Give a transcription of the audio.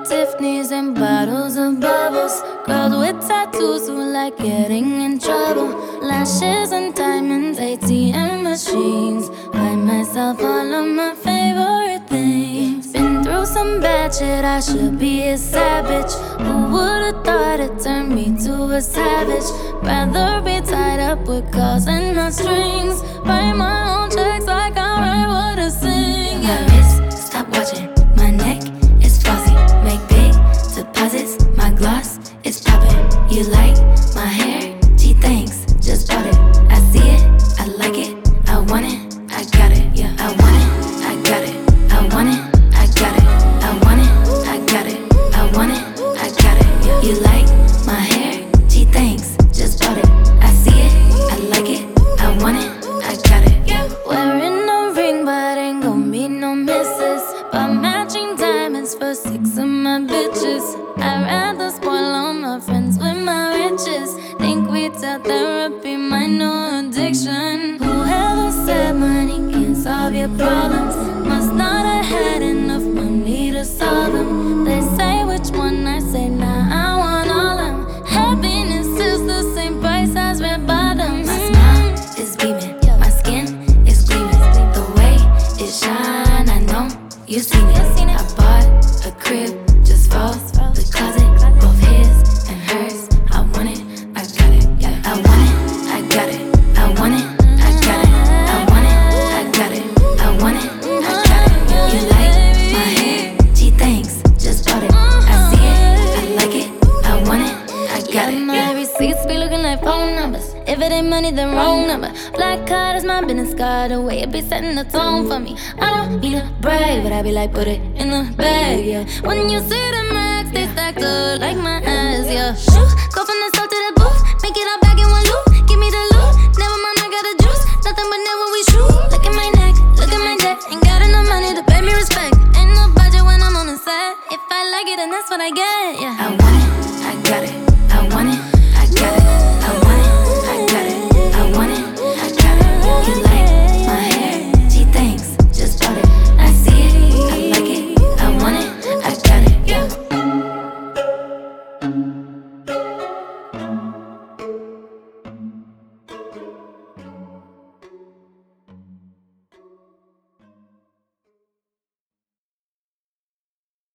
Tiffany's and bottles of bubbles. Girls with tattoos who like getting in trouble. Lashes and diamonds, ATM machines. Buy myself all of my favorite things. Been through some bad shit, I should be a savage. Who would've thought it turned me to a savage? Rather be tied up with calls and not strings. Write my own checks like I write what I sing. My wrist, stop watching. My neck is flossy. Make big deposits. My gloss is popping. You like my hair? Gee, thanks. Just bought it. I see it. I like it. I want it. I got it. Yeah, I want it. I got it. I want it. I got it. I want it. I got it. I want it. I got it. Yeah. You like my hair? Gee, thanks. Just bought it. I see it. I like it. I want it. I got it. Yeah. Wearing a ring, but ain't gon' be no misses. But matching diamonds for 6 of my bitches. I'd rather spoil all my friends with my riches. Think retail therapy, my new addiction. Whoever said money can solve your problems must not have had enough money to solve them. They say which one, I say nah, I want all them. Happiness is the same price as red bottoms. My smile is beaming. My skin is gleaming. The way it shine, I know you seen it. I bought a crib just for the closet, both his and hers. I want it, I got it. Yeah, I want it, I got it. I want it, I got it. I want it, I got it. I want it, I got it. You like my hair? Gee, thanks. Just bought it. I see it, I like it. I want it, I got it. My receipts be looking like phone numbers. If it ain't money, then wrong number. Black card is my business card. The way it be setting the tone for me. I don't need to brag, but I be like, put it in the bag, yeah. When you see the max, they stacked up like my ass, yeah. Shoot, go from the south to the booth. Make it all back in one loop. Give me the loot. Never mind, I got the juice. Nothing but never we shoot. Look at my neck, look at my debt. Ain't got enough money to pay me respect. Ain't no budget when I'm on the set. If I like it, then that's what I get, yeah. I want it, I got it.